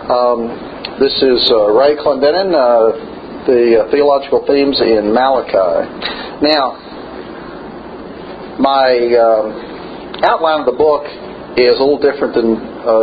This is Ray Clendenin, the Theological Themes in Malachi. Now, my outline of the book is a little different than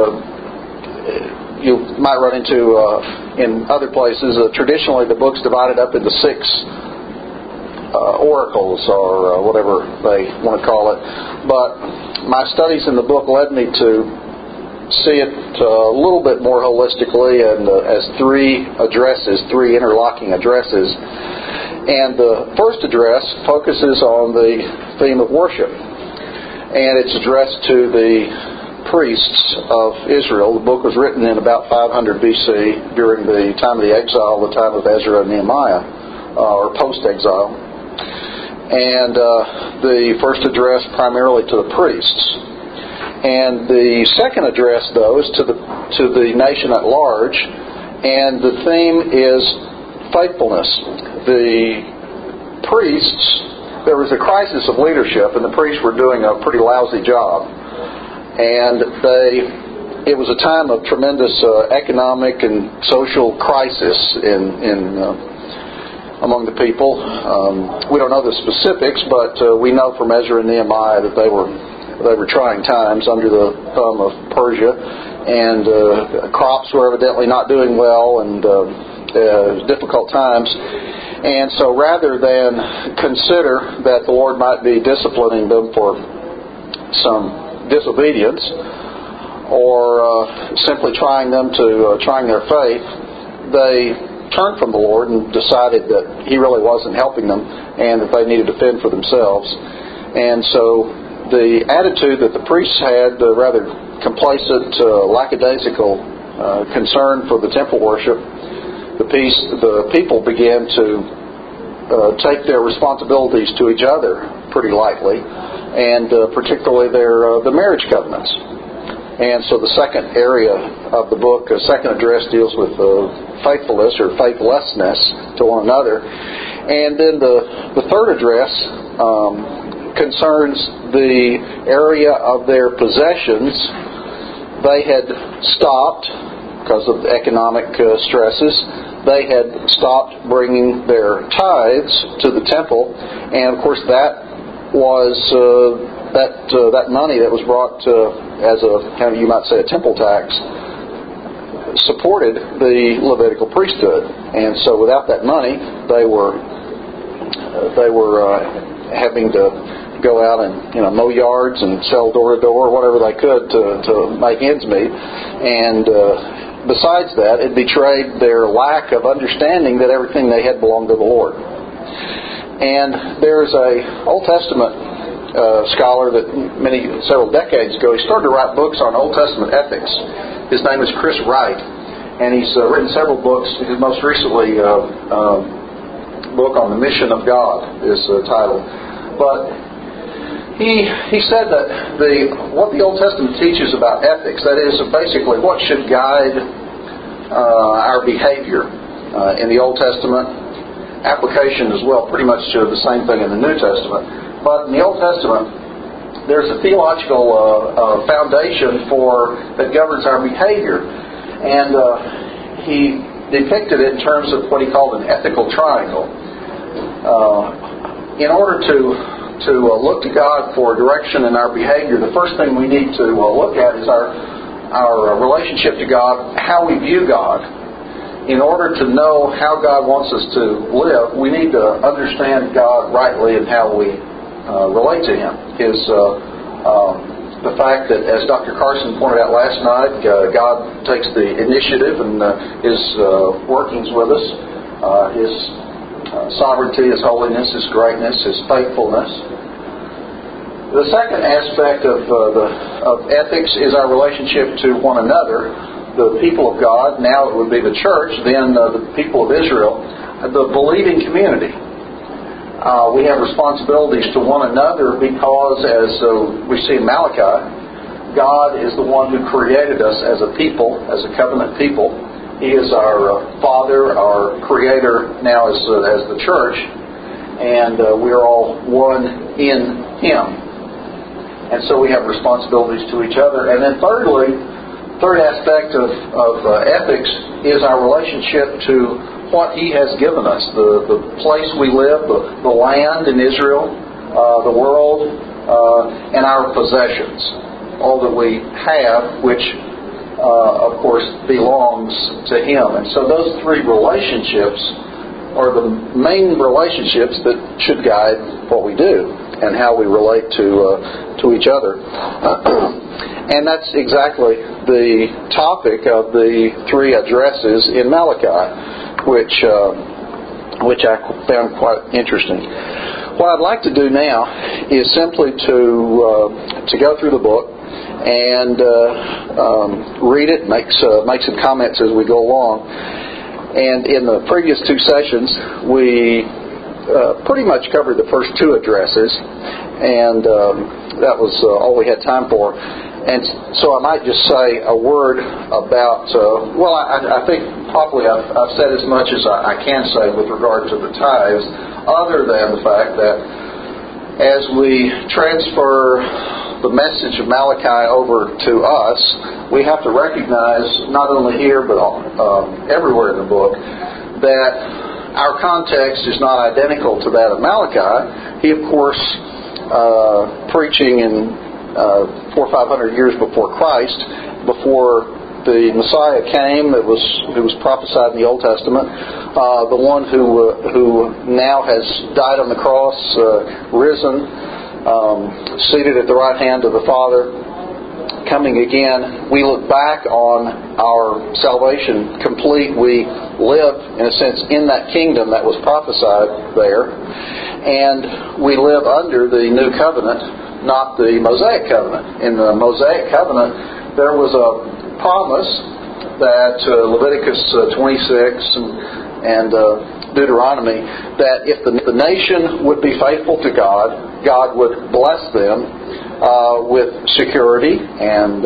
you might run into in other places. Traditionally, the book's divided up into 6 oracles, or whatever they want to call it. But my studies in the book led me to see it a little bit more holistically and as 3 addresses, 3 interlocking addresses. And the first address focuses on the theme of worship. And it's addressed to the priests of Israel. The book was written in about 500 BC during the time of the exile, the time of Ezra and Nehemiah, or post-exile. And the first address primarily to the priests. And the second address, though, is to the nation at large. And the theme is faithfulness. The priests, there was a crisis of leadership, and the priests were doing a pretty lousy job. And it was a time of tremendous economic and social crisis among the people. We don't know the specifics, but we know from Ezra and Nehemiah that they were trying times under the thumb of Persia, and crops were evidently not doing well, and difficult times. And so rather than consider that the Lord might be disciplining them for some disobedience, or simply trying their faith, they turned from the Lord and decided that He really wasn't helping them and that they needed to fend for themselves. And so the attitude that the priests had, the rather complacent, lackadaisical concern for the temple worship, the people began to take their responsibilities to each other pretty lightly, and particularly the marriage covenants. And so the second area of the book, second address, deals with faithfulness or faithlessness to one another. And then the third address concerns the area of their possessions. They had stopped, because of the economic stresses, they had stopped bringing their tithes to the temple. And of course that was that money that was brought as a kind of, you might say, a temple tax, supported the Levitical priesthood. And so without that money, they were having to go out and mow yards and sell door to door, whatever they could to make ends meet. And besides that, it betrayed their lack of understanding that everything they had belonged to the Lord. And there's a Old Testament scholar that several decades ago, he started to write books on Old Testament ethics. His name is Chris Wright, and he's written several books. His most recently book on the mission of God is the title. But he said that what the Old Testament teaches about ethics, that is basically what should guide our behavior in the Old Testament, application as well, pretty much the same thing in the New Testament. But in the Old Testament, there's a theological foundation that governs our behavior. And he depicted it in terms of what he called an ethical triangle. In order to look to God for direction in our behavior, the first thing we need to look at is our relationship to God, how we view God. In order to know how God wants us to live, we need to understand God rightly and how we relate to Him. The fact that, as Dr. Carson pointed out last night, God takes the initiative in His workings with us, His sovereignty, His holiness, His greatness, His faithfulness. The second aspect of ethics is our relationship to one another, the people of God. Now it would be the church, then the people of Israel, the believing community. We have responsibilities to one another because, as we see in Malachi, God is the one who created us as a people, as a covenant people. He is our Father, our Creator now as the church, and we are all one in Him. And so we have responsibilities to each other. And then third aspect aspect of ethics is our relationship to what He has given us, the place we live, the land in Israel, the world, and our possessions, all that we have, which of course belongs to Him. And so those three relationships are the main relationships that should guide what we do and how we relate to each other. And that's exactly the topic of the three addresses in Malachi, which I found quite interesting. What I'd like to do now is simply to go through the book and read it, make some comments as we go along. And in the previous two sessions, we pretty much covered the first two addresses, and that was all we had time for. And so I might just say a word about, I think probably I've said as much as I can say with regard to the tithes, other than the fact that as we transfer the message of Malachi over to us, we have to recognize, not only here but everywhere in the book, that our context is not identical to that of Malachi. He, of course, preaching in 400 or 500 years before Christ, before the Messiah came, it was prophesied in the Old Testament. The one who now has died on the cross, risen, seated at the right hand of the Father, coming again. We look back on our salvation complete. We live, in a sense, in that kingdom that was prophesied there. And we live under the new covenant, not the Mosaic covenant. In the Mosaic covenant, there was a promise that Leviticus 26 and Deuteronomy, that if the nation would be faithful to God, God would bless them with security and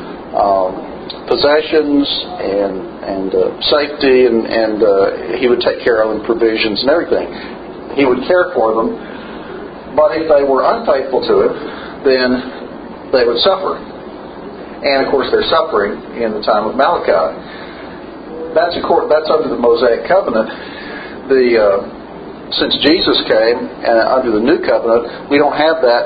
possessions and safety, and He would take care of them, provisions and everything. He would care for them. But if they were unfaithful to Him, then they would suffer. And of course they're suffering in the time of Malachi. That's under the Mosaic covenant. Since Jesus came under the new covenant, we don't have that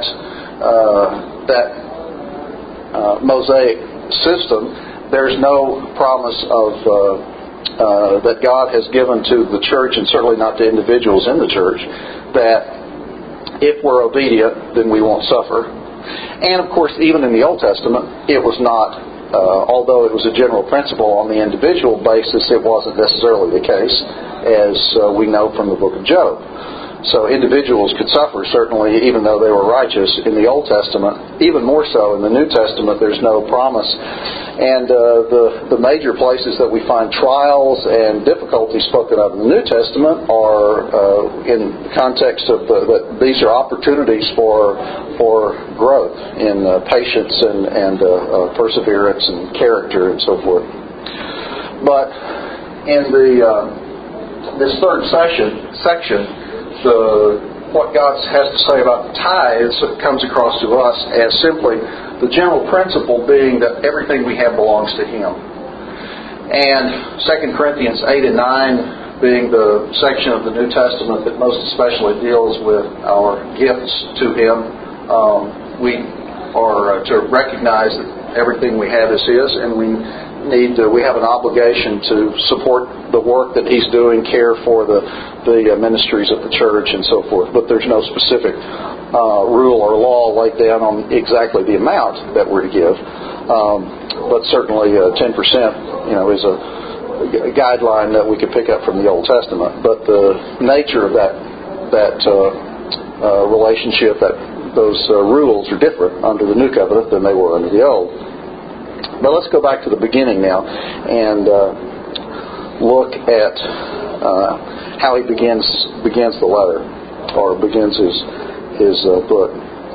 Mosaic system. There's no promise of that God has given to the church, and certainly not to individuals in the church, that if we're obedient, then we won't suffer. And of course, even in the Old Testament, it was not, although it was a general principle on the individual basis, it wasn't necessarily the case, as we know from the book of Job. So individuals could suffer, certainly, even though they were righteous in the Old Testament. Even more so in the New Testament, there's no promise. And the major places that we find trials and difficulties spoken of in the New Testament are in context of that these are opportunities for growth in patience and perseverance and character and so forth. But in this third section, what God has to say about tithes comes across to us as simply the general principle being that everything we have belongs to Him. And 2 Corinthians 8 and 9 being the section of the New Testament that most especially deals with our gifts to Him, we are to recognize that everything we have is His, and we have an obligation to support the work that He's doing, care for the ministries of the church and so forth. But there's no specific rule or law laid down on exactly the amount that we're to give. But certainly 10%, is a guideline that we could pick up from the Old Testament. But the nature of that relationship, those rules are different under the New Covenant than they were under the Old. But let's go back to the beginning now and look at how he begins the letter, or begins his book.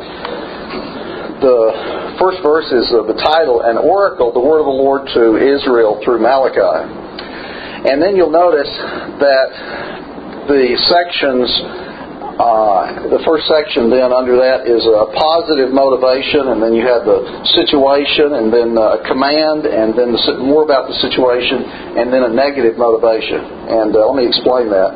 The first verse is the title, An Oracle, the Word of the Lord to Israel through Malachi. And then you'll notice that the sections The first section then under that is a positive motivation, and then you have the situation, and then a command, and then more about the situation, and then a negative motivation. And let me explain that.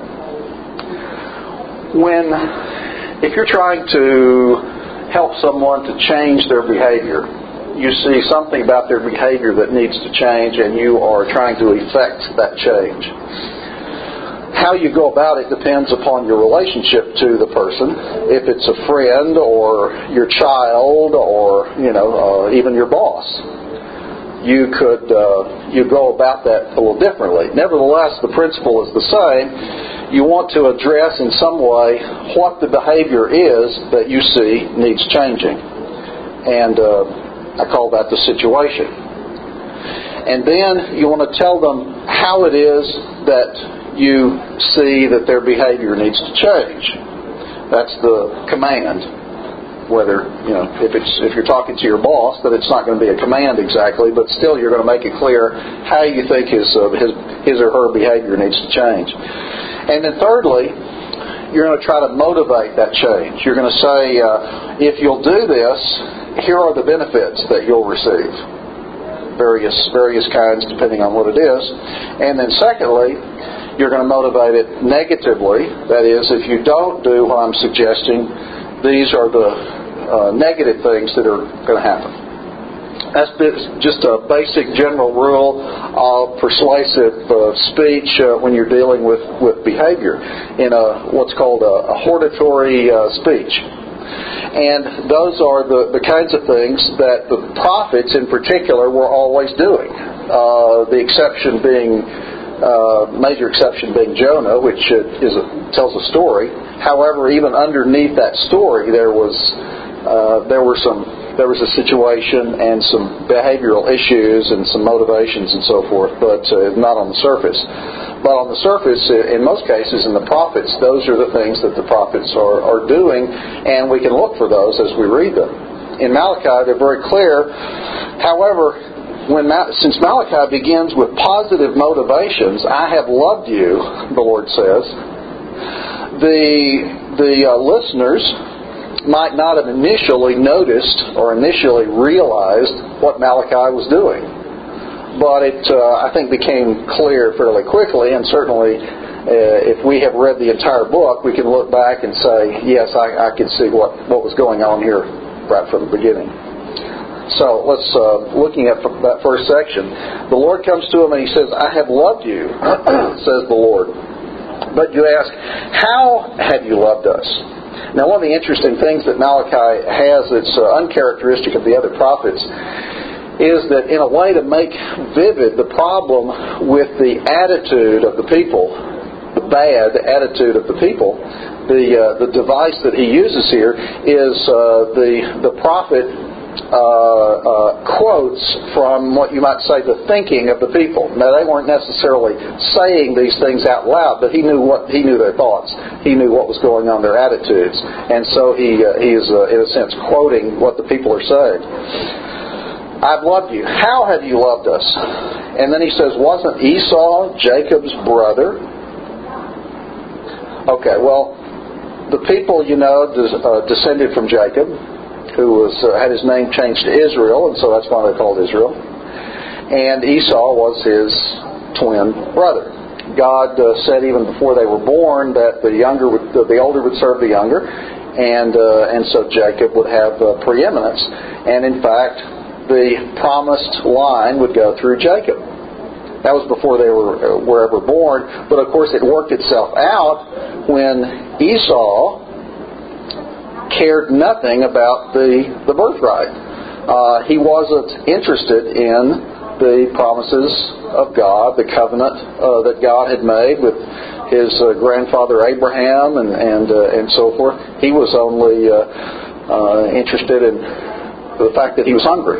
If you're trying to help someone to change their behavior, you see something about their behavior that needs to change, and you are trying to effect that change. How you go about it depends upon your relationship to the person. If it's a friend or your child or even your boss, you go about that a little differently. Nevertheless, the principle is the same. You want to address in some way what the behavior is that you see needs changing, and I call that the situation. And then you want to tell them how it is that you see that their behavior needs to change. That's the command. Whether, if you're talking to your boss, that it's not going to be a command exactly, but still you're going to make it clear how you think his or her behavior needs to change. And then thirdly, you're going to try to motivate that change. You're going to say, if you'll do this, here are the benefits that you'll receive. Various kinds depending on what it is. And then secondly, you're going to motivate it negatively. That is, if you don't do what I'm suggesting, these are the negative things that are going to happen. That's just a basic general rule of persuasive speech when you're dealing with behavior in what's called a hortatory speech. And those are the kinds of things that the prophets in particular were always doing. The exception being major exception being Jonah, which tells a story. However, even underneath that story, there was a situation and some behavioral issues and some motivations and so forth, but not on the surface. But on the surface, in most cases, in the prophets, those are the things that the prophets are doing, and we can look for those as we read them. In Malachi, they're very clear. However, since Malachi begins with positive motivations, I have loved you, the Lord says, the listeners might not have initially noticed or initially realized what Malachi was doing. But it, I think, became clear fairly quickly, and certainly if we have read the entire book, we can look back and say, yes, I can see what was going on here right from the beginning. So let's looking at that first section. The Lord comes to him and he says, I have loved you, says the Lord. But you ask, how have you loved us? Now, one of the interesting things that Malachi has that's uncharacteristic of the other prophets is that in a way to make vivid the problem with the attitude of the people, the bad attitude of the people, the device that he uses here is the prophet quotes from what you might say the thinking of the people. Now, they weren't necessarily saying these things out loud, but he knew their thoughts. He knew what was going on, their attitudes, and so he is in a sense quoting what the people are saying. I've loved you. How have you loved us? And then he says, wasn't Esau Jacob's brother? Okay, well, the people descended from Jacob, who had his name changed to Israel, and so that's why they're called Israel. And Esau was his twin brother. God said even before they were born that the older would serve the younger, and so Jacob would have preeminence. And in fact, the promised line would go through Jacob. That was before they were ever born, but of course it worked itself out when Esau cared nothing about the birthright. He wasn't interested in the promises of God, the covenant that God had made with his grandfather Abraham and so forth. He was only interested in the fact that he was hungry.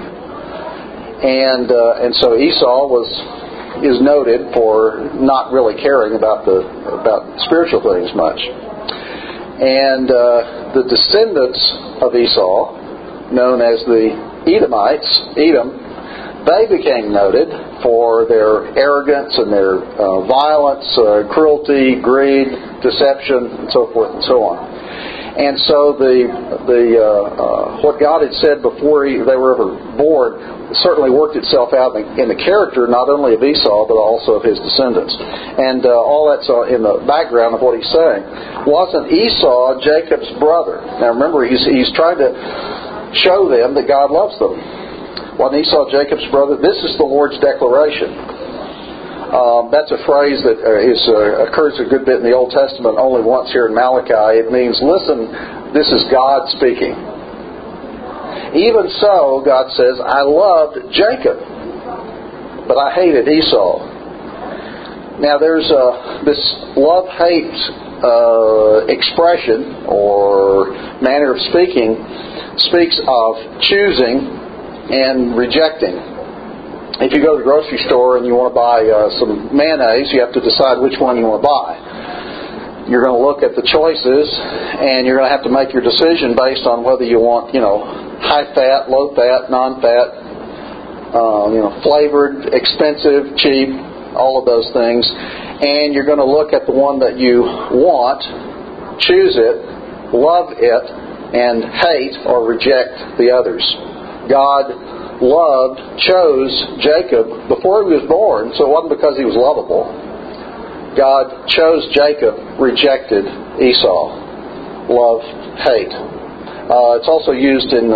And so Esau is noted for not really caring about spiritual things much. And the descendants of Esau, known as the Edomites, Edom, they became noted for their arrogance and their violence, cruelty, greed, deception, and so forth and so on. And so what God had said before they were ever born certainly worked itself out in the character not only of Esau but also of his descendants. And all that's in the background of what he's saying. Wasn't Esau Jacob's brother? Now remember, he's trying to show them that God loves them. Wasn't Esau Jacob's brother? This is the Lord's declaration. That's a phrase that occurs a good bit in the Old Testament, only once here in Malachi. It means, listen, this is God speaking. Even so, God says, I loved Jacob, but I hated Esau. Now there's this love-hate expression or manner of speaking speaks of choosing and rejecting. If you go to the grocery store and you want to buy some mayonnaise, you have to decide which one you want to buy. You're going to look at the choices, and you're going to have to make your decision based on whether you want, high fat, low fat, non-fat, flavored, expensive, cheap, all of those things. And you're going to look at the one that you want, choose it, love it, and hate or reject the others. God chose Jacob before he was born, so it wasn't because he was lovable. God chose Jacob, rejected Esau. Love, hate. It's also used in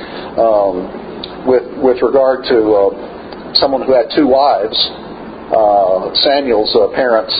with regard to someone who had two wives. Samuel's parents.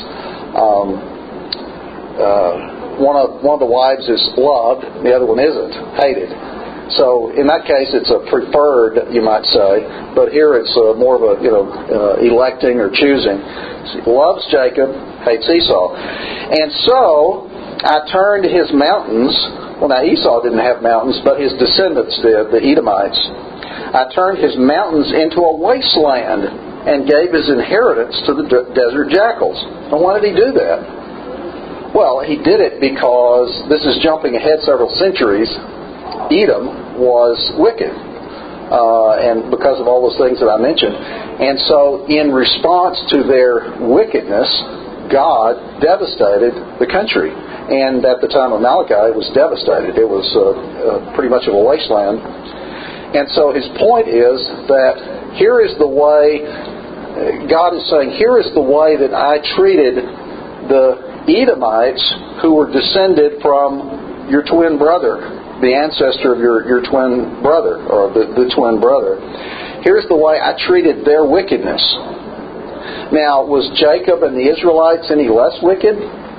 One of the wives is loved, the other one isn't, hated. So in that case, it's a preferred, you might say, but here it's more of a electing or choosing. Loves Jacob, hates Esau, and so I turned his mountains. Well, now Esau didn't have mountains, but his descendants did, the Edomites. I turned his mountains into a wasteland and gave his inheritance to the desert jackals. And why did he do that? Well, he did it because, this is jumping ahead several centuries, Edom was wicked, and because of all those things that I mentioned. And so in response to their wickedness, God devastated the country. And at the time of Malachi, it was devastated. It was pretty much of a wasteland. And so his point is that here is the way, God is saying, here is the way that I treated the Edomites who were descended from your twin brother, the ancestor of your twin brother, or the twin brother. Here's the way I treated their wickedness. Now, was Jacob and the Israelites any less wicked?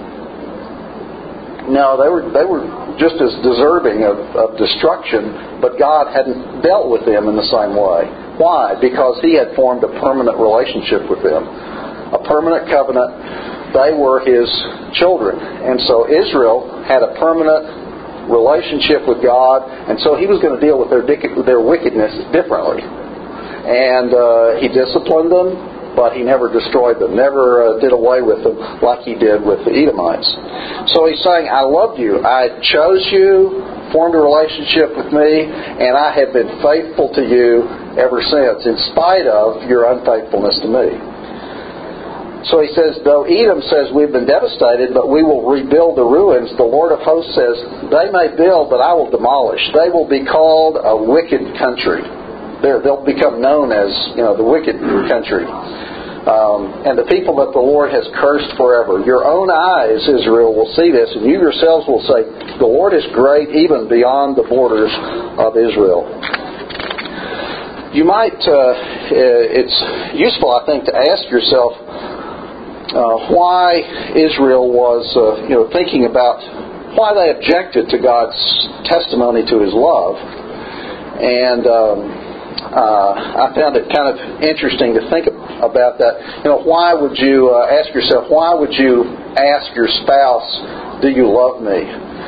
No, they were just as deserving of destruction, but God hadn't dealt with them in the same way. Why? Because He had formed a permanent relationship with them, a permanent covenant. They were His children, and so Israel had a permanent relationship with God, and so He was going to deal with their wickedness differently. And He disciplined them, but He never destroyed them, never did away with them like He did with the Edomites. So He's saying, I loved you, I chose you, formed a relationship with me, and I have been faithful to you ever since, in spite of your unfaithfulness to me. So he says, though Edom says we've been devastated, but we will rebuild the ruins, the Lord of hosts says, they may build, but I will demolish. They will be called a wicked country. They'll become known as, the wicked country. And the people that the Lord has cursed forever. Your own eyes, Israel, will see this, and you yourselves will say, the Lord is great even beyond the borders of Israel. You might, it's useful, I think, to ask yourself, why Israel was, thinking about why they objected to God's testimony to His love. And I found it kind of interesting to think about that. Why would you ask yourself, why would you ask your spouse, do you love me?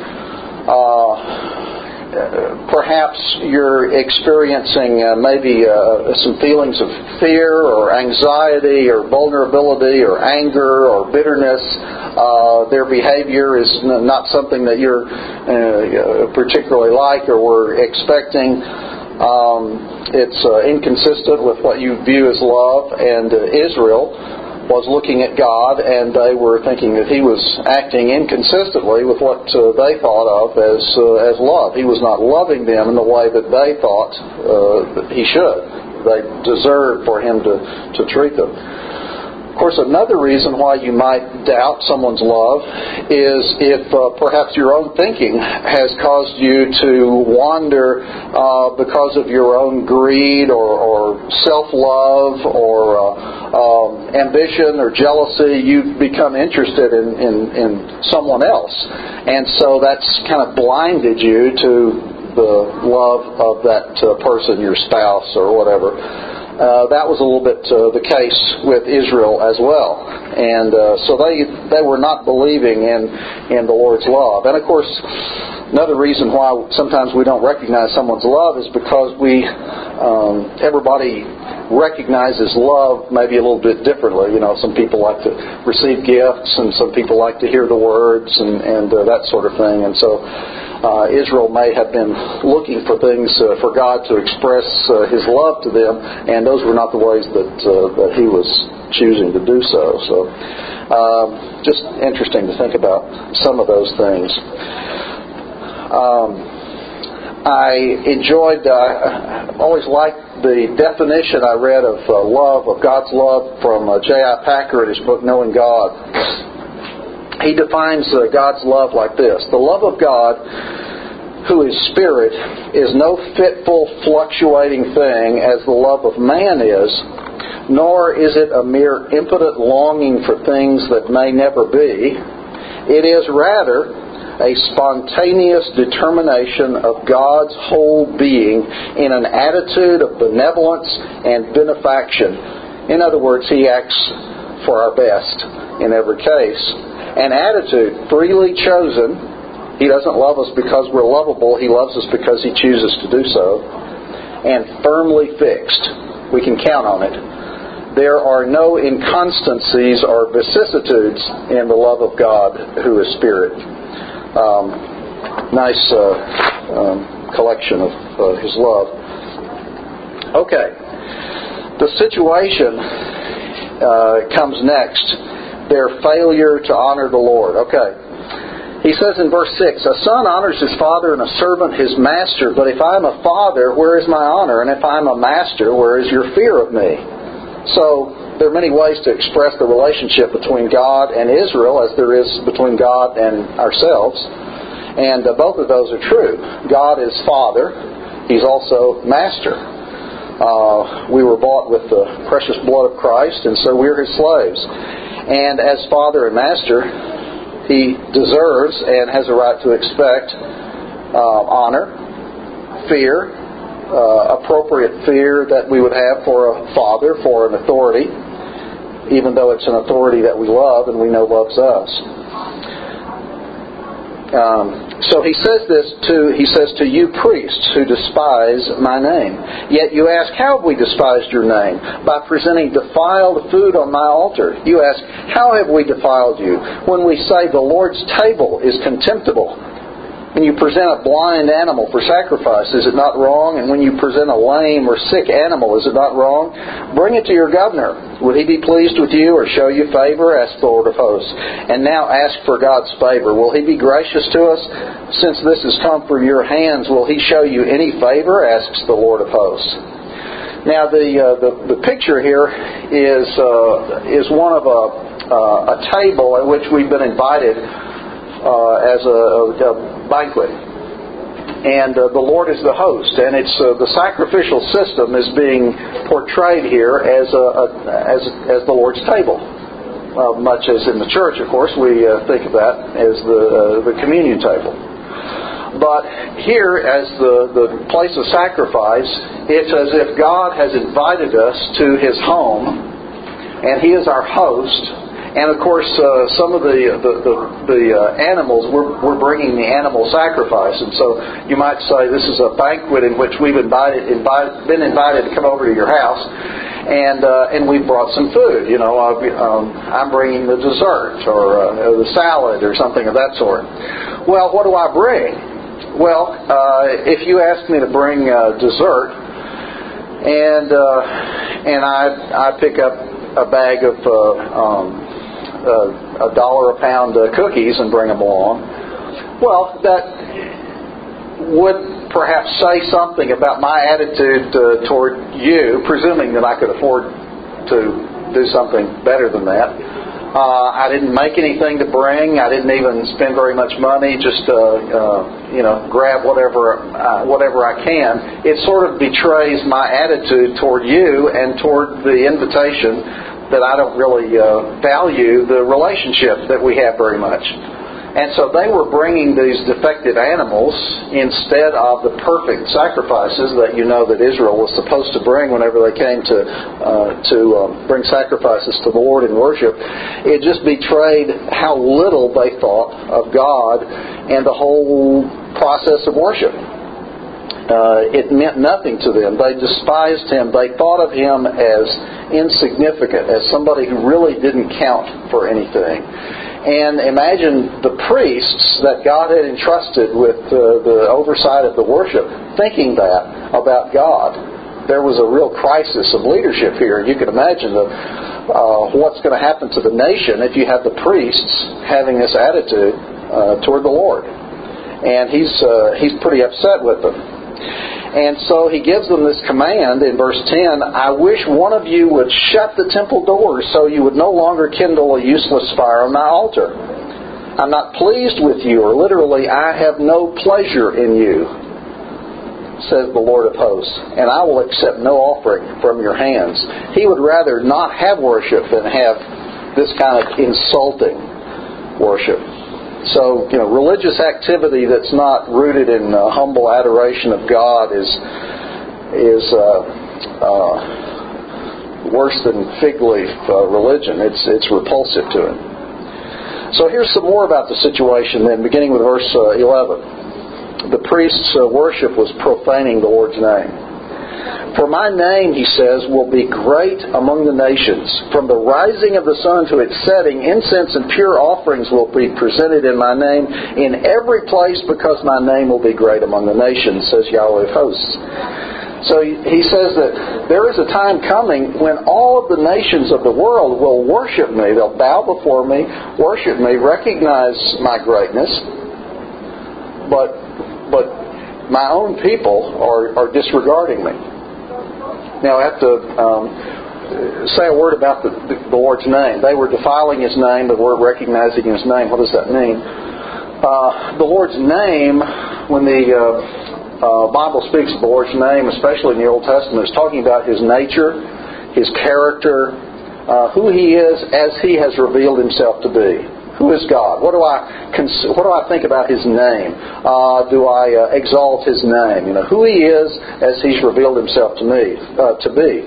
Perhaps you're experiencing maybe some feelings of fear or anxiety or vulnerability or anger or bitterness. Their behavior is not something that you're particularly like or were expecting. It's inconsistent with what you view as love. And Israel was looking at God, and they were thinking that He was acting inconsistently with what they thought of as love. He was not loving them in the way that they thought that He should. They deserved for Him to treat them. Of course, another reason why you might doubt someone's love is if perhaps your own thinking has caused you to wander because of your own greed or self-love or ambition or jealousy. You've become interested in someone else. And so that's kind of blinded you to the love of that person, your spouse or whatever. That was a little bit the case with Israel as well. And so they were not believing in the Lord's love. And of course, another reason why sometimes we don't recognize someone's love is because everybody recognizes love maybe a little bit differently. You know, some people like to receive gifts, and some people like to hear the words and that sort of thing. And so Israel may have been looking for things for God to express His love to them, and those were not the ways that He was choosing to do so. So just interesting to think about some of those things. I enjoyed, always liked the definition I read of love, of God's love, from J.I. Packer in his book, Knowing God. He defines God's love like this: the love of God, who is Spirit, is no fitful, fluctuating thing as the love of man is, nor is it a mere impotent longing for things that may never be. It is rather a spontaneous determination of God's whole being in an attitude of benevolence and benefaction. In other words, He acts for our best in every case. An attitude freely chosen. He doesn't love us because we're lovable. He loves us because He chooses to do so. And firmly fixed. We can count on it. There are no inconstancies or vicissitudes in the love of God, who is Spirit. Nice collection of His love. Okay. The situation comes next. Their failure to honor the Lord. Okay. He says in verse 6, a son honors his father and a servant his master. But if I am a father, where is my honor? And if I am a master, where is your fear of me? So there are many ways to express the relationship between God and Israel, as there is between God and ourselves. And both of those are true. God is Father. He's also Master. We were bought with the precious blood of Christ, and so we're His slaves. And as Father and Master, He deserves and has a right to expect honor, fear, appropriate fear that we would have for a father, for an authority, even though it's an authority that we love and we know loves us. So he says to you priests who despise my name. Yet you ask, how have we despised your name? By presenting defiled food on my altar. You ask, how have we defiled you? When we say the Lord's table is contemptible. When you present a blind animal for sacrifice, is it not wrong? And when you present a lame or sick animal, is it not wrong? Bring it to your governor. Would he be pleased with you or show you favor? Ask the Lord of hosts. And now ask for God's favor. Will He be gracious to us? Since this has come from your hands, will He show you any favor? Asks the Lord of hosts. Now the picture here is one of a table at which we've been invited as a banquet, and the Lord is the host, and it's the sacrificial system is being portrayed here as the Lord's table, much as in the church, of course, we think of that as the communion table. But here, as the place of sacrifice, it's as if God has invited us to His home, and He is our host. And of course, some of the animals, we're bringing the animal sacrifice, and so you might say this is a banquet in which we've been invited to come over to your house, and we've brought some food. You know, I'm bringing the dessert or the salad or something of that sort. Well, what do I bring? Well, if you ask me to bring dessert, and I pick up a bag of $1 a pound cookies and bring them along. Well, that would perhaps say something about my attitude toward you, presuming that I could afford to do something better than that. I didn't make anything to bring. I didn't even spend very much money. Just grab whatever I can. It sort of betrays my attitude toward you and toward the invitation that I don't really value the relationship that we have very much. And so they were bringing these defective animals instead of the perfect sacrifices that that Israel was supposed to bring whenever they came to bring sacrifices to the Lord in worship. It just betrayed how little they thought of God and the whole process of worship. It meant nothing to them. They despised Him. They thought of Him as insignificant, as somebody who really didn't count for anything. And imagine the priests that God had entrusted with the oversight of the worship thinking that about God. There was a real crisis of leadership here. You can imagine what's going to happen to the nation if you have the priests having this attitude toward the Lord. And he's pretty upset with them. And so he gives them this command in verse 10, I wish one of you would shut the temple doors so you would no longer kindle a useless fire on my altar. I'm not pleased with you, or literally, I have no pleasure in you, says the Lord of hosts, and I will accept no offering from your hands. He would rather not have worship than have this kind of insulting worship. So, religious activity that's not rooted in humble adoration of God is worse than fig leaf religion. It's repulsive to Him. So here's some more about the situation then, beginning with verse 11. The priest's worship was profaning the Lord's name. For my name, he says, will be great among the nations. From the rising of the sun to its setting, incense and pure offerings will be presented in my name in every place, because my name will be great among the nations, says Yahweh of hosts. So he says that there is a time coming when all of the nations of the world will worship me. They'll bow before me, worship me, recognize my greatness. But my own people are disregarding me. Now I have to say a word about the Lord's name. They were defiling His name. They weren't recognizing His name. What does that mean? The Lord's name, when the Bible speaks of the Lord's name, especially in the Old Testament, is talking about His nature, His character, who He is as He has revealed Himself to be. Who is God? What do I think about His name? Do I exalt His name? Who He is as He's revealed Himself to me to be.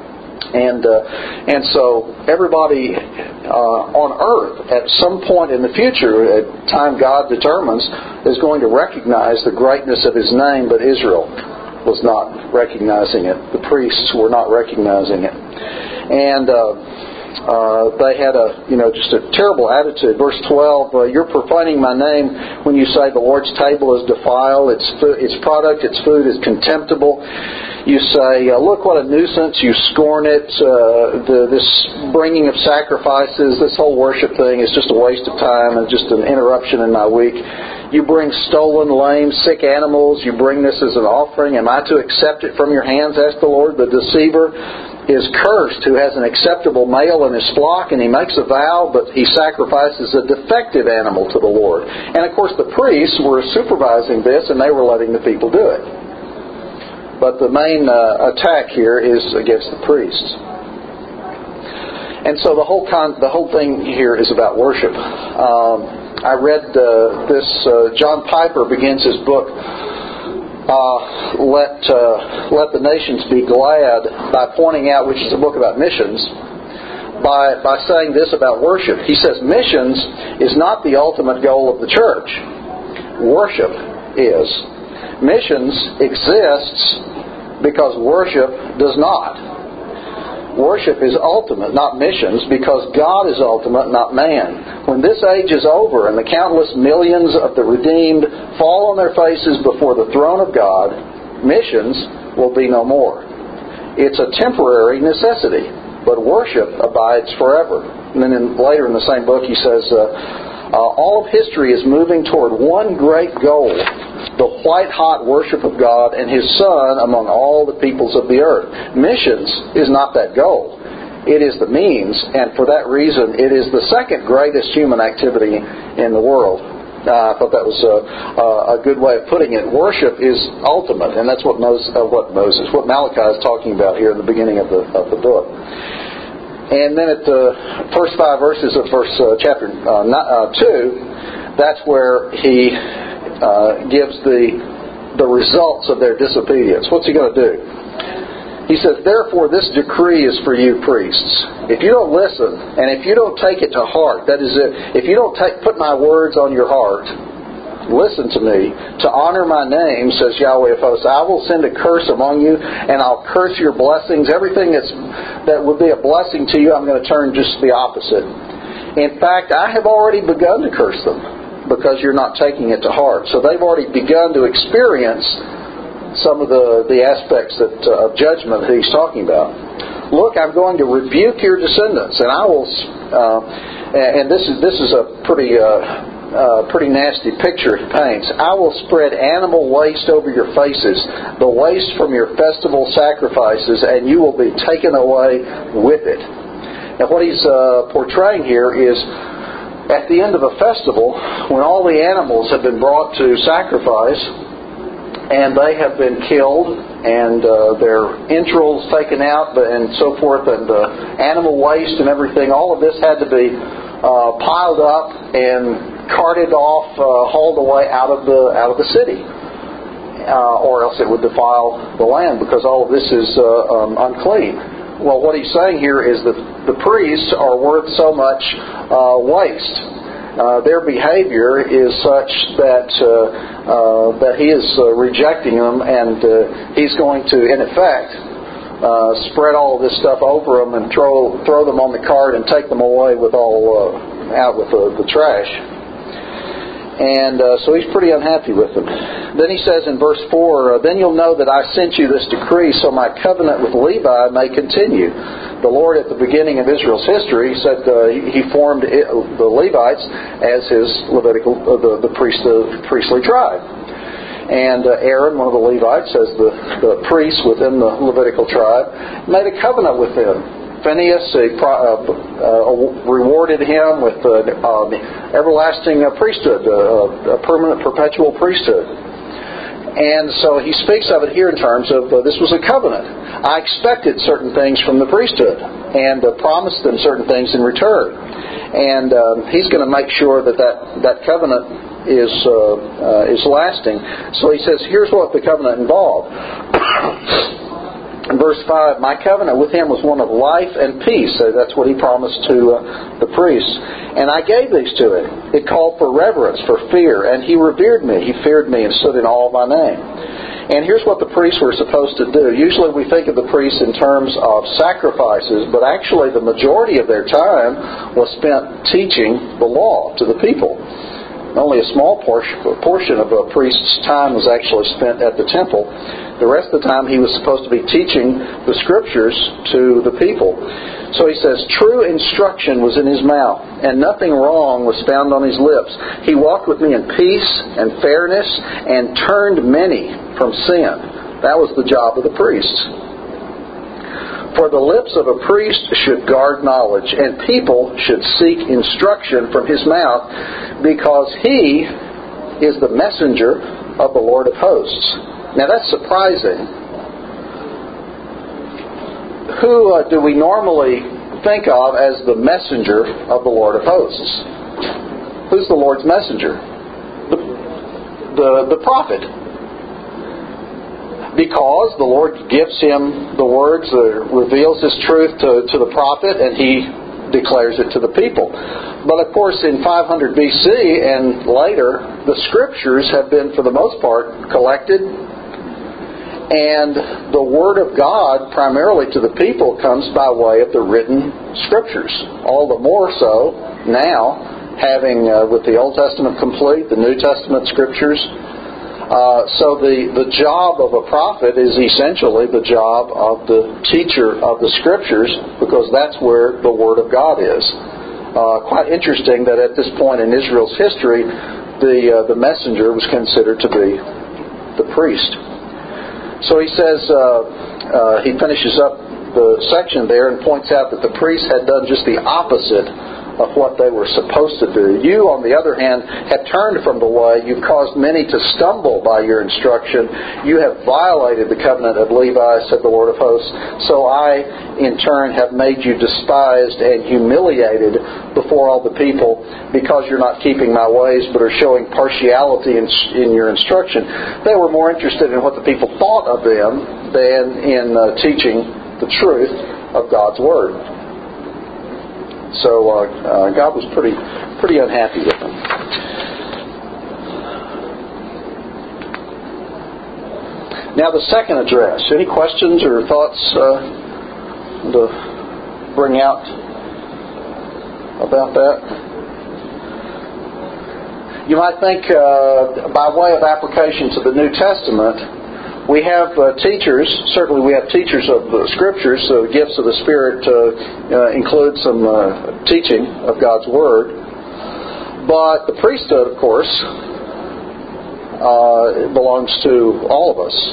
And so everybody on earth at some point in the future, at time God determines, is going to recognize the greatness of His name, but Israel was not recognizing it. The priests were not recognizing it. And they had just a terrible attitude. Verse 12, you're profaning my name when you say the Lord's table is defiled, its product, its food is contemptible. You say, look what a nuisance, you scorn it, this bringing of sacrifices, this whole worship thing is just a waste of time and just an interruption in my week. You bring stolen, lame, sick animals, you bring this as an offering. Am I to accept it from your hands, asked the Lord? The deceiver is cursed who has an acceptable male in his flock, and he makes a vow, but he sacrifices a defective animal to the Lord. And of course the priests were supervising this, and they were letting the people do it. But the main attack here is against the priests. And so the whole thing here is about worship. I read this. John Piper begins his book, Let the Nations Be Glad, by pointing out, which is a book about missions, by saying this about worship. He says missions is not the ultimate goal of the church. Worship is. Missions exists because worship does not. Worship is ultimate, not missions, because God is ultimate, not man. When this age is over and the countless millions of the redeemed fall on their faces before the throne of God, missions will be no more. It's a temporary necessity. but worship abides forever. And then later in the same book he says, all of history is moving toward one great goal, the white-hot worship of God and His Son among all the peoples of the earth. Missions is not that goal. It is the means, and for that reason, it is the second greatest human activity in the world. I thought that was a good way of putting it. Worship is ultimate, and that's what Malachi is talking about here in the beginning of the book. And then at the first 5 verses of chapter 2, that's where he gives the results of their disobedience. What's he going to do? He says, therefore this decree is for you priests. If you don't listen, and if you don't take it to heart, that is, if you don't put my words on your heart, listen to me, to honor my name, says Yahweh of hosts, I will send a curse among you, and I'll curse your blessings. Everything that would be a blessing to you, I'm going to turn just the opposite. In fact, I have already begun to curse them, because you're not taking it to heart. So they've already begun to experience some of the aspects of judgment that he's talking about. Look, I'm going to rebuke your descendants, and I will. And this is a pretty nasty picture he paints. I will spread animal waste over your faces, the waste from your festival sacrifices, and you will be taken away with it. Now, what he's portraying here is, at the end of a festival, when all the animals have been brought to sacrifice, and they have been killed, and their entrails taken out, and so forth, and animal waste and everything, all of this had to be piled up and carted off, hauled away out of the city, or else it would defile the land, because all of this is unclean. Well, what he's saying here is that the priests are worth so much waste. Their behavior is such that he is rejecting them, and he's going to, in effect, spread all of this stuff over them and throw them on the cart and take them away with out with the trash. And so he's pretty unhappy with them. Then he says in verse 4, then you'll know that I sent you this decree so my covenant with Levi may continue. The Lord at the beginning of Israel's history said He formed the Levites as His Levitical, the priestly tribe. And Aaron, one of the Levites, as the priest within the Levitical tribe, made a covenant with them. Phinehas rewarded him with everlasting priesthood, a permanent, perpetual priesthood. And so he speaks of it here in terms of this was a covenant. I expected certain things from the priesthood and promised them certain things in return. And he's going to make sure that covenant is lasting. So he says, here's what the covenant involved. In verse 5, my covenant with him was one of life and peace. So that's what he promised to the priests. And I gave these to him. It called for reverence, for fear. And he revered me. He feared me and stood in awe of my name. And here's what the priests were supposed to do. Usually we think of the priests in terms of sacrifices, but actually the majority of their time was spent teaching the law to the people. Only a small portion of a priest's time was actually spent at the temple. The rest of the time he was supposed to be teaching the Scriptures to the people. So he says, true instruction was in his mouth, and nothing wrong was found on his lips. He walked with me in peace and fairness, and turned many from sin. That was the job of the priest. For the lips of a priest should guard knowledge, and people should seek instruction from his mouth, because he is the messenger of the Lord of hosts. Now that's surprising. Who do we normally think of as the messenger of the Lord of hosts? Who's the Lord's messenger? The prophet. Because the Lord gives him the words, reveals His truth to the prophet, and he declares it to the people. But of course in 500 BC and later, the Scriptures have been for the most part collected, and the Word of God primarily to the people comes by way of the written Scriptures. All the more so now, having with the Old Testament complete, the New Testament Scriptures. So the job of a prophet is essentially the job of the teacher of the Scriptures, because that's where the Word of God is. Quite interesting that at this point in Israel's history, the messenger was considered to be the priest. So he says, he finishes up the section there and points out that the priests had done just the opposite of what they were supposed to do. You, on the other hand, have turned from the way. You've caused many to stumble by your instruction. You have violated the covenant of Levi, said the Lord of hosts. So I, in turn, have made you despised and humiliated before all the people, because you're not keeping my ways but are showing partiality in your instruction. They were more interested in what the people thought of them than in teaching the truth of God's Word. So God was pretty unhappy with them. Now the second address. Any questions or thoughts to bring out about that? You might think, by way of application to the New Testament, we have teachers. Certainly we have teachers of the Scriptures. So the gifts of the Spirit include some teaching of God's Word. But the priesthood, of course, belongs to all of us.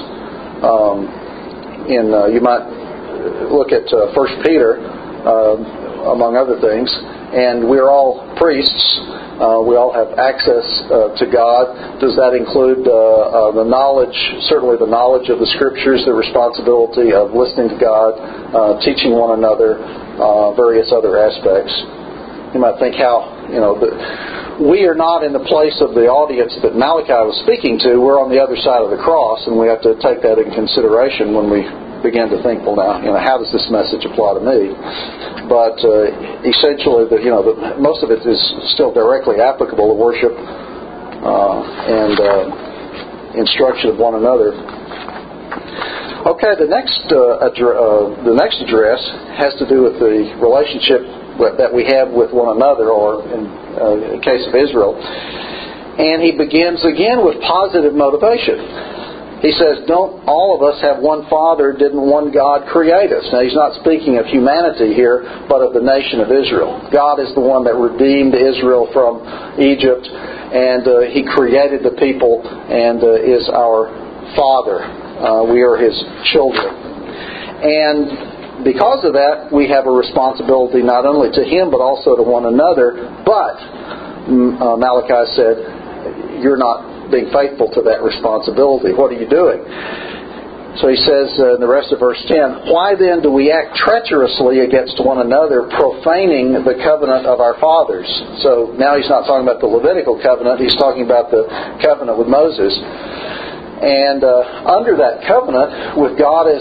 You might look at 1 Peter, among other things, and we're all priests. We all have access to God. Does that include the knowledge, certainly the knowledge of the Scriptures, the responsibility of listening to God, teaching one another, various other aspects? You might think we are not in the place of the audience that Malachi was speaking to. We're on the other side of the cross, and we have to take that in consideration when we begin to think, well, now, how does this message apply to me? But essentially, most of it is still directly applicable to worship and instruction of one another. Okay, the next address has to do with the relationship that we have with one another, or in the case of Israel. And he begins again with positive motivation. He says, don't all of us have one Father? Didn't one God create us? Now, he's not speaking of humanity here, but of the nation of Israel. God is the one that redeemed Israel from Egypt, and He created the people and is our Father. We are His children. And because of that, we have a responsibility not only to Him, but also to one another. But, Malachi said, you're not being faithful to that responsibility. What are you doing? So he says in the rest of verse 10, why then do we act treacherously against one another, profaning the covenant of our fathers? So now he's not talking about the Levitical covenant, he's talking about the covenant with Moses. And under that covenant, with God as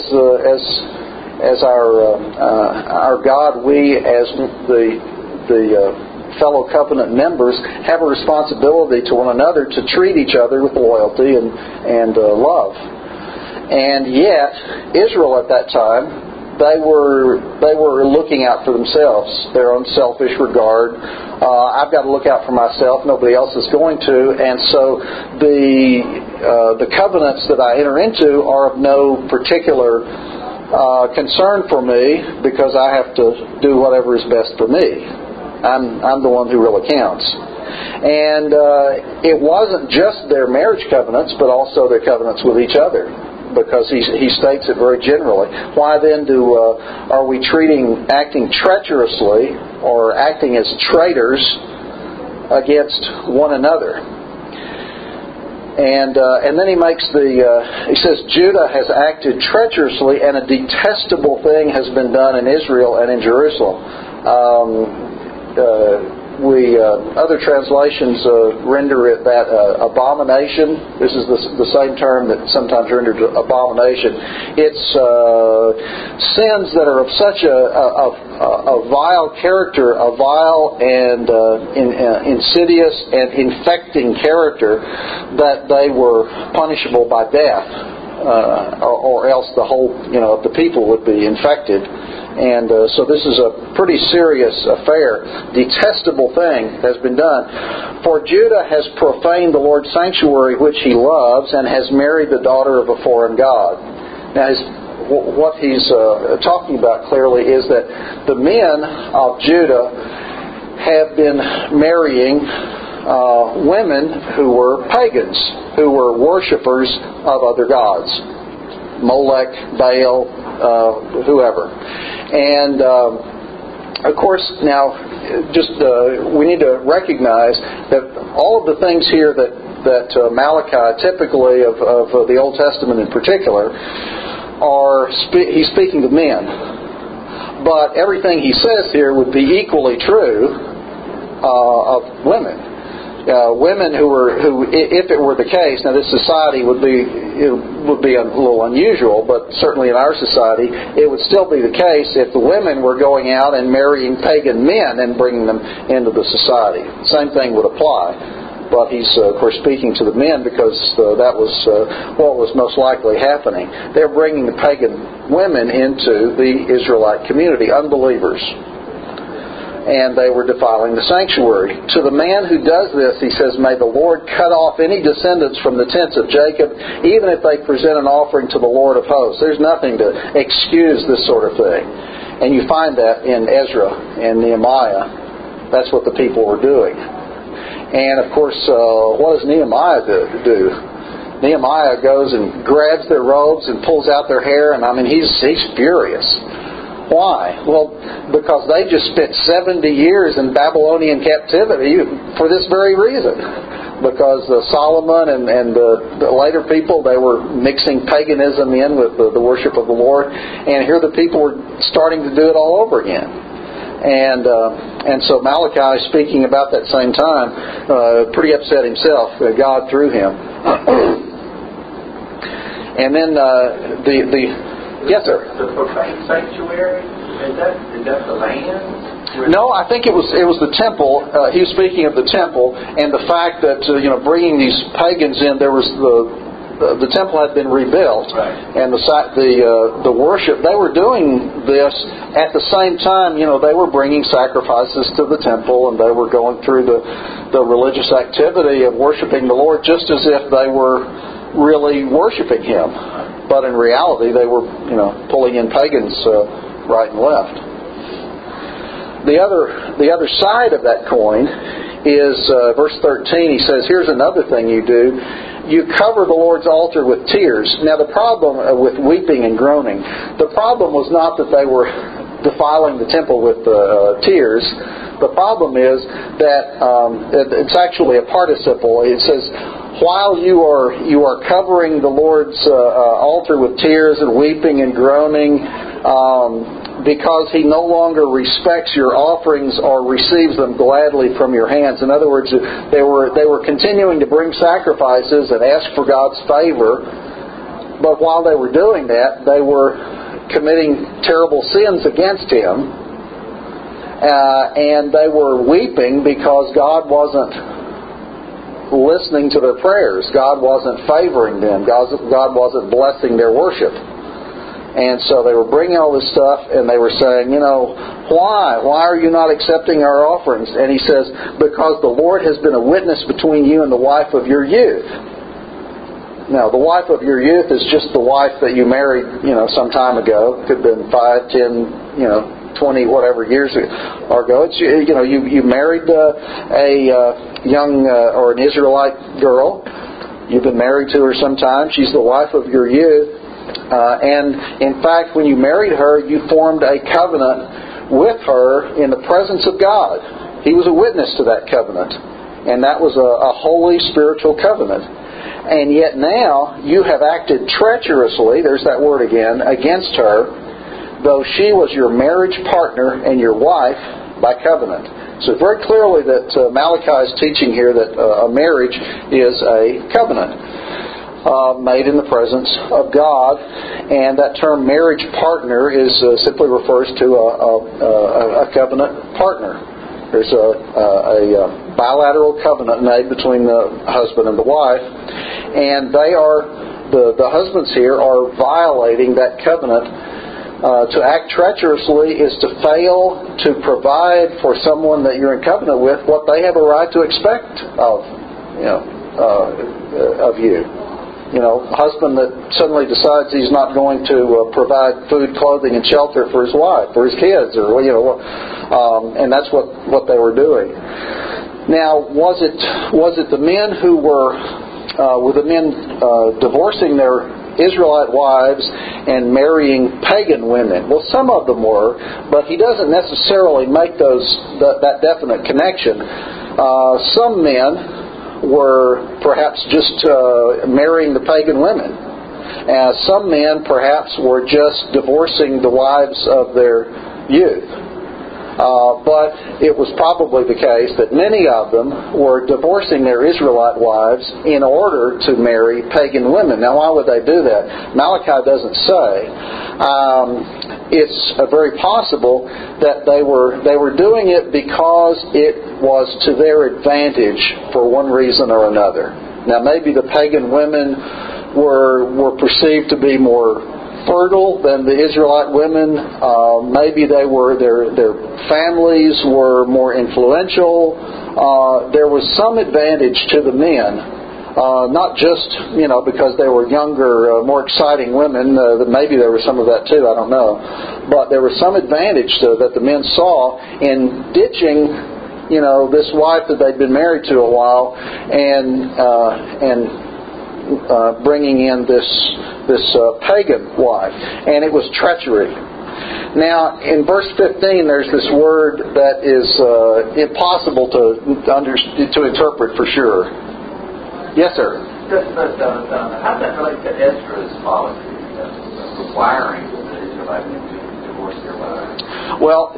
our God, we as the fellow covenant members have a responsibility to one another to treat each other with loyalty and love. And yet, Israel at that time, they were looking out for themselves, their own selfish regard. I've got to look out for myself, nobody else is going to. And so the covenants that I enter into are of no particular concern for me, because I have to do whatever is best for me. I'm the one who really counts. And it wasn't just their marriage covenants, but also their covenants with each other, because he states it very generally. Why then are we acting treacherously or acting as traitors against one another? And then he says, Judah has acted treacherously, and a detestable thing has been done in Israel and in Jerusalem. Other translations render it that abomination. This is the same term that sometimes rendered abomination. It's sins that are of such a vile character, a vile and insidious and infecting character, that they were punishable by death, or else the whole of the people would be infected And so this is a pretty serious affair. Detestable thing has been done. For Judah has profaned the Lord's sanctuary which he loves, and has married the daughter of a foreign god. Now, what he's talking about clearly is that the men of Judah have been marrying women who were pagans, who were worshippers of other gods. Molech, Baal, whoever. And of course, now, we need to recognize that all of the things here that Malachi, typically of the Old Testament in particular, he's speaking to men. But everything he says here would be equally true of women. Women who, if it were the case, now this society would be a little unusual, but certainly in our society, it would still be the case if the women were going out and marrying pagan men and bringing them into the society. Same thing would apply. But he's, of course, speaking to the men because that was what was most likely happening. They're bringing the pagan women into the Israelite community, unbelievers. And they were defiling the sanctuary. To the man who does this, he says, may the Lord cut off any descendants from the tents of Jacob, even if they present an offering to the Lord of hosts. There's nothing to excuse this sort of thing. And you find that in Ezra and Nehemiah. That's what the people were doing. And of course, what does Nehemiah do? Nehemiah goes and grabs their robes and pulls out their hair, and he's furious. Why? Well, because they just spent 70 years in Babylonian captivity for this very reason. Because Solomon and the later people, they were mixing paganism in with the worship of the Lord, and here the people were starting to do it all over again. And so Malachi, speaking about that same time, pretty upset himself. God through him. And then yes, sir. The profane sanctuary, is that the land? No, I think it was the temple. He was speaking of the temple and the fact that bringing these pagans in. There was the temple had been rebuilt, right. And the worship, they were doing this at the same time. They were bringing sacrifices to the temple, and they were going through the religious activity of worshiping the Lord, just as if they were really worshiping Him. But in reality, they were, pulling in pagans right and left. The other side of that coin is verse 13. He says, "Here's another thing you do: you cover the Lord's altar with tears." Now, the problem with weeping and groaning, the problem was not that they were defiling the temple with tears. The problem is that it's actually a participle. It says, while you are covering the Lord's altar with tears and weeping and groaning, because He no longer respects your offerings or receives them gladly from your hands. In other words, they were continuing to bring sacrifices and ask for God's favor, but while they were doing that, they were committing terrible sins against Him, and they were weeping because God wasn't listening to their prayers. God wasn't favoring them. God wasn't blessing their worship. And so they were bringing all this stuff, and they were saying, why? Why are you not accepting our offerings? And He says, because the Lord has been a witness between you and the wife of your youth. Now, the wife of your youth is just the wife that you married, some time ago. It could have been 5, 10, 20, whatever years ago. It's, you married a young or an Israelite girl. You've been married to her sometime. She's the wife of your youth. And in fact, when you married her, you formed a covenant with her in the presence of God. He was a witness to that covenant. And that was a holy spiritual covenant. And yet now you have acted treacherously, there's that word again, against her, though she was your marriage partner and your wife by covenant. So very clearly that Malachi is teaching here that a marriage is a covenant made in the presence of God, and that term marriage partner is simply refers to a covenant partner. There's a bilateral covenant made between the husband and the wife, and they are the husbands here are violating that covenant To act treacherously is to fail to provide for someone that you're in covenant with what they have a right to expect of you. A husband that suddenly decides he's not going to provide food, clothing, and shelter for his wife, for his kids, and that's what they were doing. Now, was it the men who were the men divorcing their Israelite wives and marrying pagan women? Well, some of them were, but he doesn't necessarily make that definite connection. Some men were perhaps just marrying the pagan women. Some men perhaps were just divorcing the wives of their youth. But it was probably the case that many of them were divorcing their Israelite wives in order to marry pagan women. Now, why would they do that? Malachi doesn't say. It's very possible that they were doing it because it was to their advantage for one reason or another. Now, maybe the pagan women were perceived to be more fertile than the Israelite women. Maybe their families were more influential. There was some advantage to the men, not just because they were younger, more exciting women. Maybe there was some of that too. I don't know, but there was some advantage that the men saw in ditching this wife that they'd been married to a while and bringing in this pagan wife, and it was treachery. Now, in verse 15, there's this word that is impossible to interpret for sure. Yes, sir. How does that relate to Ezra's policy requiring the Israelites to divorce their wives? Well,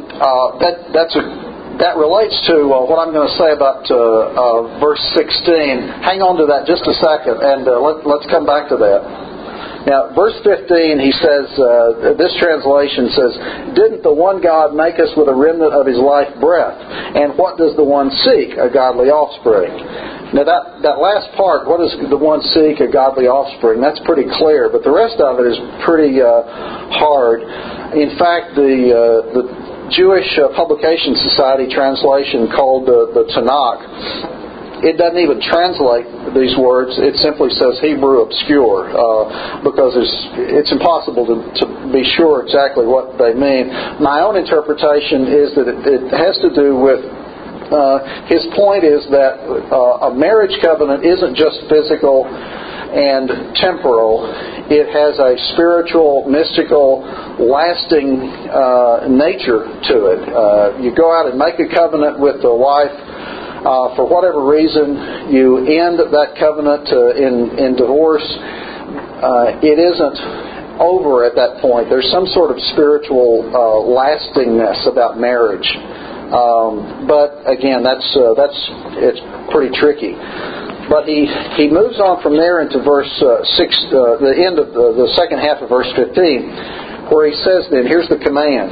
that relates to what I'm going to say about verse 16. Hang on to that just a second, and let's come back to that. Now, verse 15, he says, this translation says, "Didn't the one God make us with a remnant of His life breath? And what does the one seek? A godly offspring." Now, that last part, what does the one seek? A godly offspring. That's pretty clear, but the rest of it is pretty hard. In fact, the Jewish Publication Society translation called the Tanakh, it doesn't even translate these words. It simply says Hebrew obscure because it's impossible to be sure exactly what they mean. My own interpretation is that it has to do with his point is that a marriage covenant isn't just physical and temporal. It has a spiritual, mystical, lasting nature to it. You go out and make a covenant with the wife. For whatever reason, you end that covenant in divorce. It isn't over at that point. There's some sort of spiritual lastingness about marriage. But again, it's pretty tricky. But he moves on from there into verse 6, the end of the second half of verse 15, where he says, then, here's the command.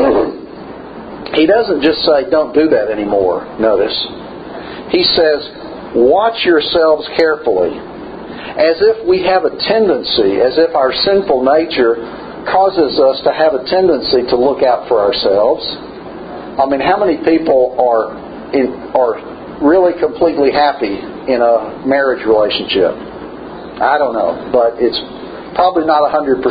He doesn't just say, don't do that anymore, notice. He says, watch yourselves carefully, as if we have a tendency, as if our sinful nature causes us to have a tendency to look out for ourselves. I mean, how many people are really completely happy in a marriage relationship? I don't know, but it's probably not 100%.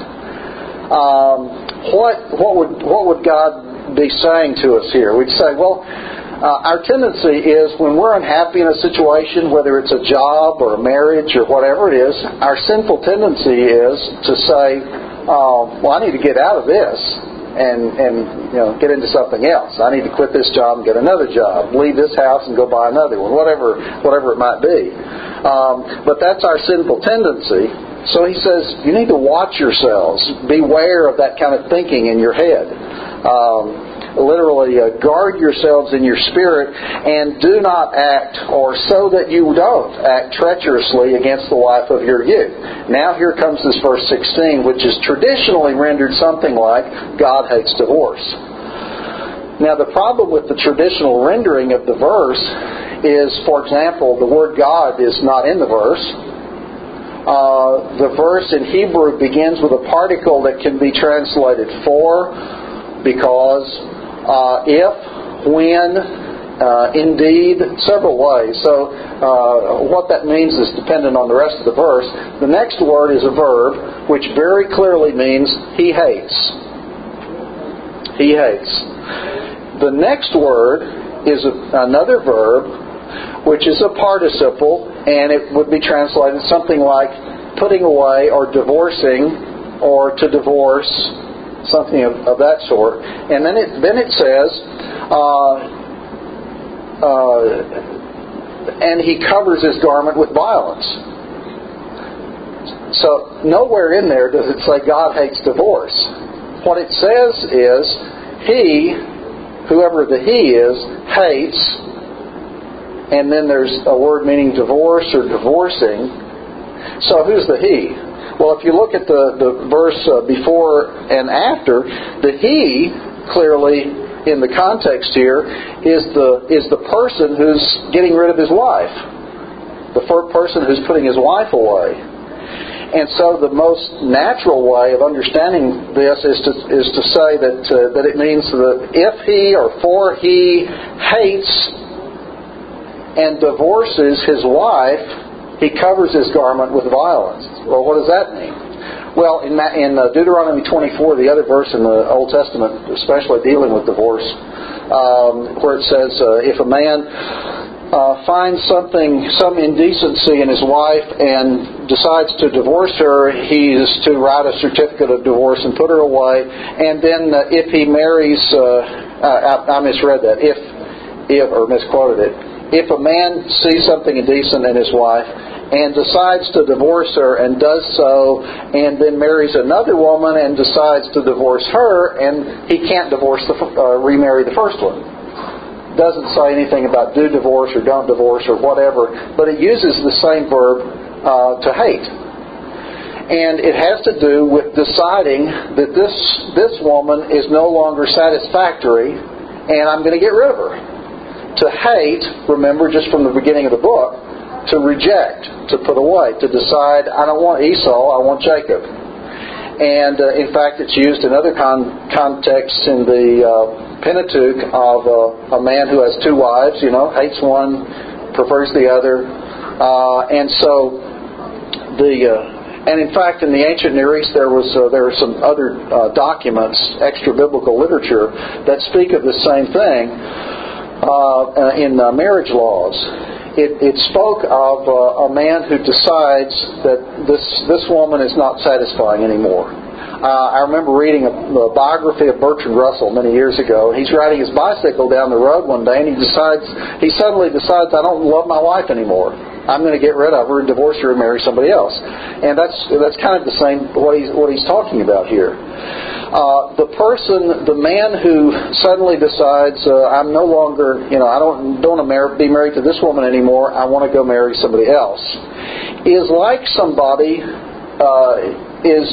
What would God be saying to us here? We'd say, well, our tendency is when we're unhappy in a situation, whether it's a job or a marriage or whatever it is, our sinful tendency is to say, well, I need to get out of this and get into something else. I need to quit this job and get another job, leave this house and go buy another one, whatever it might be. But that's our sinful tendency. So he says, you need to watch yourselves. Beware of that kind of thinking in your head. Literally, guard yourselves in your spirit and do not act, or so that you don't act treacherously against the wife of your youth. Now here comes this verse 16, which is traditionally rendered something like, God hates divorce. Now the problem with the traditional rendering of the verse is, for example, the word God is not in the verse. The verse in Hebrew begins with a particle that can be translated for, because, if, when, indeed, several ways. So what that means is dependent on the rest of the verse. The next word is a verb, which very clearly means he hates. He hates. The next word is another verb, which is a participle, and it would be translated something like putting away or divorcing or to divorce, something of that sort. And then it says, and he covers his garment with violence. So nowhere in there does it say God hates divorce. What it says is he, whoever the he is, hates, and then there's a word meaning divorce or divorcing. So who's the he? Well, if you look at the verse before and after, the he clearly in the context here is the person who's getting rid of his wife, the first person who's putting his wife away. And so the most natural way of understanding this is to say that it means that if he or for he hates and divorces his wife, he covers his garment with violence. Well, what does that mean? Well, in Deuteronomy 24, the other verse in the Old Testament, especially dealing with divorce, where it says, if a man finds some indecency in his wife and decides to divorce her, he is to write a certificate of divorce and put her away. And then if he marries, I misread that, or misquoted it. If a man sees something indecent in his wife and decides to divorce her and does so, and then marries another woman and decides to divorce her, and he can't remarry the first one. Doesn't say anything about do divorce or don't divorce or whatever, but it uses the same verb to hate. And it has to do with deciding that this woman is no longer satisfactory and I'm going to get rid of her. To hate, remember just from the beginning of the book, to reject, to put away, to decide I don't want Esau, I want Jacob. And in fact, it's used in other contexts in the Pentateuch of a man who has two wives, hates one, prefers the other. And in fact, in the ancient Near East, there were some other documents, extra-biblical literature, that speak of the same thing in marriage laws. It spoke of a man who decides that this woman is not satisfying anymore. I remember reading a biography of Bertrand Russell many years ago. He's riding his bicycle down the road one day, and he suddenly decides, I don't love my wife anymore. I'm going to get rid of her and divorce her and marry somebody else. And that's kind of the same what he's talking about here. The man who suddenly decides, I'm no longer, I don't want to be married to this woman anymore. I want to go marry somebody else, is like somebody is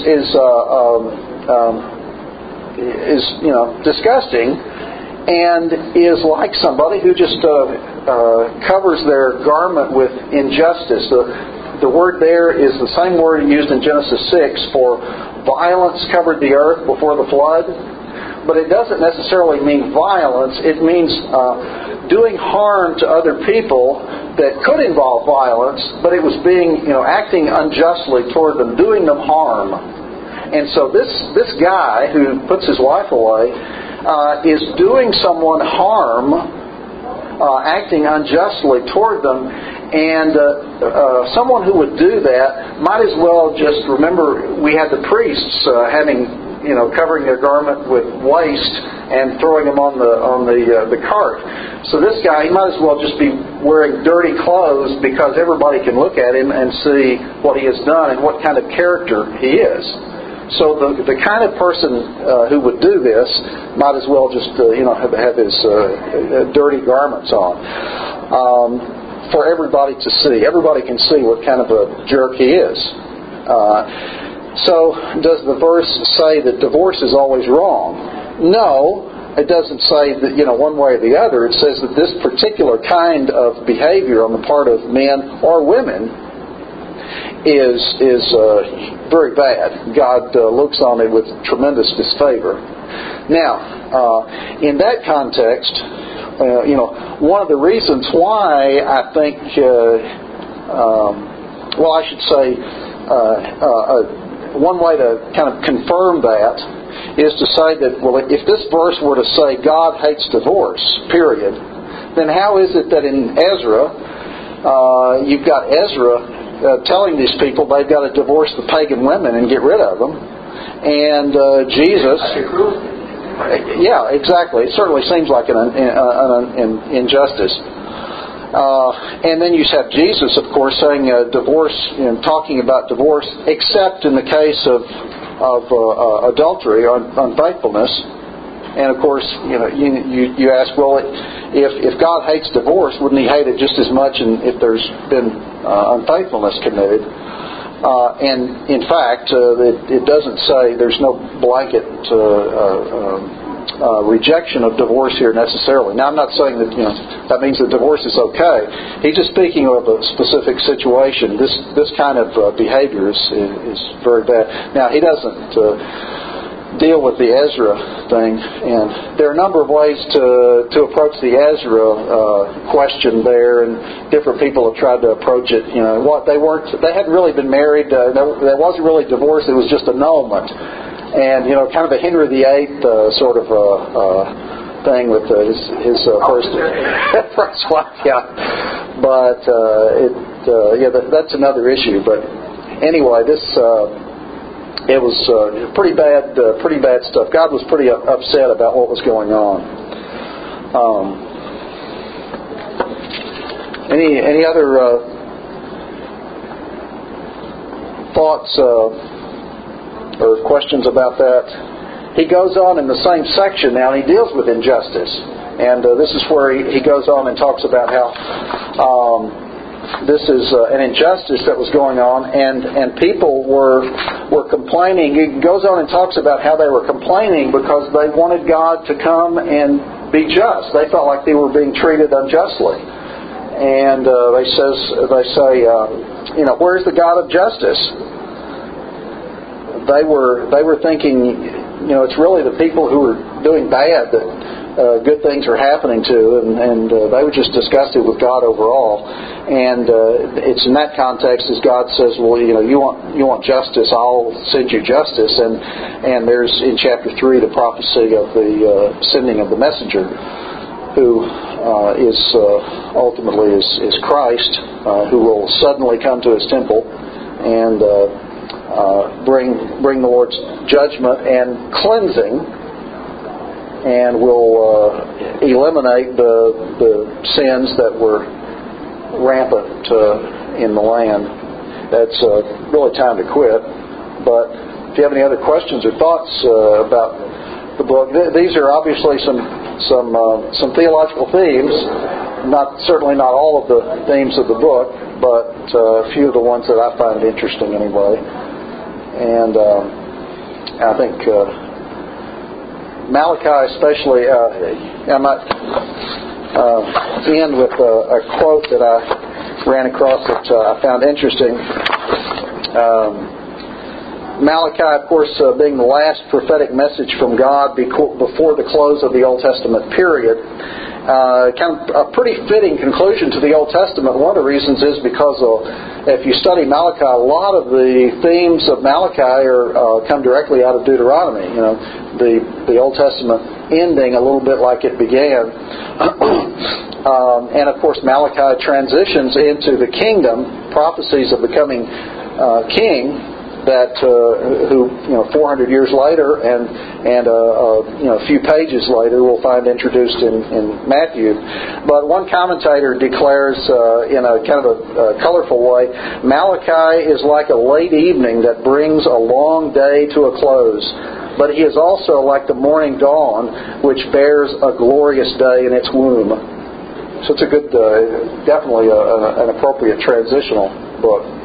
disgusting, and is like somebody who just covers their garment with injustice. The word there is the same word used in Genesis 6 for violence covered the earth before the flood, but it doesn't necessarily mean violence. It means doing harm to other people that could involve violence, but it was acting unjustly toward them, doing them harm. And so this guy who puts his wife away is doing someone harm, acting unjustly toward them, and someone who would do that might as well just remember we had the priests covering their garment with waste and throwing them on the cart. So this guy, he might as well just be wearing dirty clothes because everybody can look at him and see what he has done and what kind of character he is. So the kind of person who would do this might as well just have his dirty garments on for everybody to see. Everybody can see what kind of a jerk he is. So does the verse say that divorce is always wrong? No. It doesn't say that one way or the other. It says that this particular kind of behavior on the part of men or women is very bad. God looks on it with tremendous disfavor. Now, in that context, one of the reasons why I think, I should say, one way to kind of confirm that is to say that, if this verse were to say God hates divorce, period, then how is it that in Ezra, you've got Ezra telling these people they've got to divorce the pagan women and get rid of them, and Jesus... Yeah, exactly. It certainly seems like an injustice. And then you have Jesus, of course, saying divorce, talking about divorce, except in the case of adultery or unfaithfulness. And of course, you ask, well, if God hates divorce, wouldn't He hate it just as much if there's been unfaithfulness committed? And in fact, it doesn't say, there's no blanket rejection of divorce here necessarily. Now, I'm not saying that that means that divorce is okay. He's just speaking of a specific situation. This kind of behavior is very bad. Now, he doesn't deal with the Ezra thing, and there are a number of ways to approach the Ezra question there, and different people have tried to approach it. They hadn't really been married. There wasn't really divorce. It was just annulment, and kind of a Henry VIII sort of thing with his first wife. Yeah, but that's another issue. But anyway, this. It was pretty bad stuff. God was pretty upset about what was going on. Any other thoughts or questions about that? He goes on in the same section now, and he deals with injustice. And this is where he goes on and talks about how this is an injustice that was going on, and people were complaining. He goes on and talks about how they were complaining because they wanted God to come and be just. They felt like they were being treated unjustly, and they say, where's the God of justice? They were thinking, it's really the people who are doing bad that good things are happening to, and they were just disgusted with God overall. And it's in that context as God says, well, you want justice, I'll send you justice. And there's in chapter 3 the prophecy of the sending of the messenger, who is ultimately is Christ, who will suddenly come to His temple and bring the Lord's judgment and cleansing, and will eliminate the sins that were rampant in the land. That's really time to quit. But if you have any other questions or thoughts about the book, these are obviously some theological themes. Certainly not all of the themes of the book, but a few of the ones that I find interesting anyway. And I think Malachi especially, I might end with a quote that I ran across that I found interesting. Malachi, of course, being the last prophetic message from God before the close of the Old Testament period, kind of a pretty fitting conclusion to the Old Testament. One of the reasons is because if you study Malachi, a lot of the themes of Malachi come directly out of Deuteronomy. The Old Testament ending a little bit like it began. And of course Malachi transitions into the kingdom, prophecies of becoming king, that who 400 years later and a few pages later we'll find introduced in Matthew. But one commentator declares in a kind of a colorful way, Malachi is like a late evening that brings a long day to a close, but he is also like the morning dawn which bears a glorious day in its womb. So it's a good, definitely an appropriate transitional book.